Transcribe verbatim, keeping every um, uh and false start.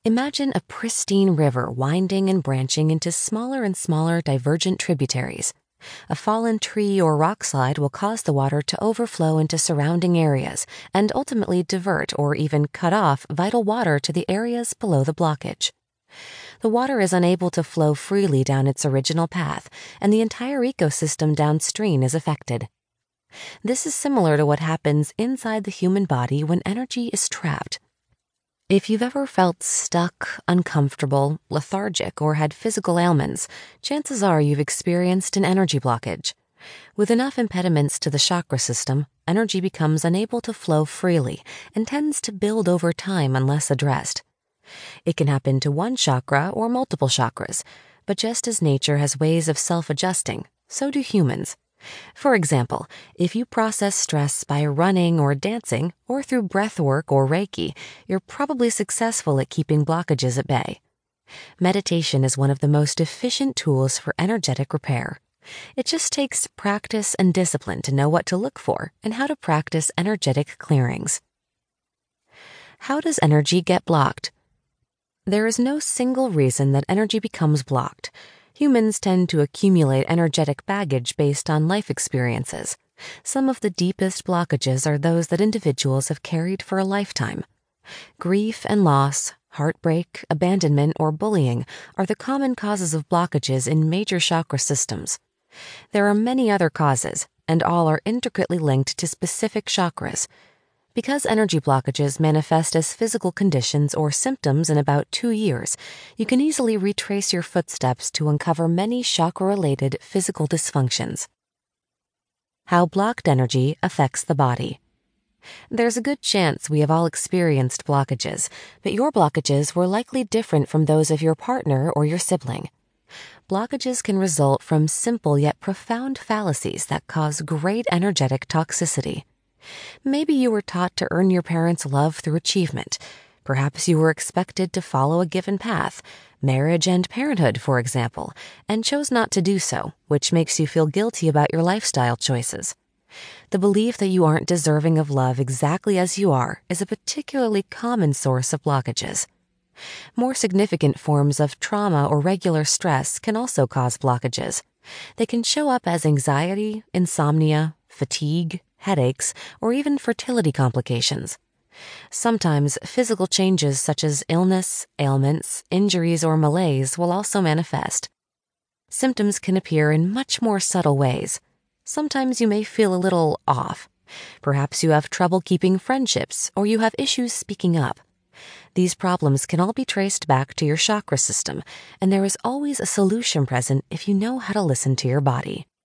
Imagine a pristine river winding and branching into smaller and smaller divergent tributaries. A fallen tree or rock slide will cause the water to overflow into surrounding areas and ultimately divert or even cut off vital water to the areas below the blockage. The water is unable to flow freely down its original path, and the entire ecosystem downstream is affected. This is similar to what happens inside the human body when energy is trapped. If you've ever felt stuck, uncomfortable, lethargic, or had physical ailments, chances are you've experienced an energy blockage. With enough impediments to the chakra system, energy becomes unable to flow freely and tends to build over time unless addressed. It can happen to one chakra or multiple chakras, but just as nature has ways of self-adjusting, so do humans. For example, if you process stress by running or dancing, or through breath work or Reiki, you're probably successful at keeping blockages at bay. Meditation is one of the most efficient tools for energetic repair. It just takes practice and discipline to know what to look for and how to practice energetic clearings. How does energy get blocked? There is no single reason that energy becomes blocked. Humans tend to accumulate energetic baggage based on life experiences. Some of the deepest blockages are those that individuals have carried for a lifetime. Grief and loss, heartbreak, abandonment, or bullying are the common causes of blockages in major chakra systems. There are many other causes, and all are intricately linked to specific chakras. Because energy blockages manifest as physical conditions or symptoms in about two years, you can easily retrace your footsteps to uncover many chakra-related physical dysfunctions. How blocked energy affects the body. There's a good chance we have all experienced blockages, but your blockages were likely different from those of your partner or your sibling. Blockages can result from simple yet profound fallacies that cause great energetic toxicity. Maybe you were taught to earn your parents' love through achievement. Perhaps you were expected to follow a given path, marriage and parenthood, for example, and chose not to do so, which makes you feel guilty about your lifestyle choices. The belief that you aren't deserving of love exactly as you are is a particularly common source of blockages. More significant forms of trauma or regular stress can also cause blockages. They can show up as anxiety, insomnia, fatigue, headaches, or even fertility complications. Sometimes physical changes such as illness, ailments, injuries, or malaise will also manifest. Symptoms can appear in much more subtle ways. Sometimes you may feel a little off. Perhaps you have trouble keeping friendships, or you have issues speaking up. These problems can all be traced back to your chakra system, and there is always a solution present if you know how to listen to your body.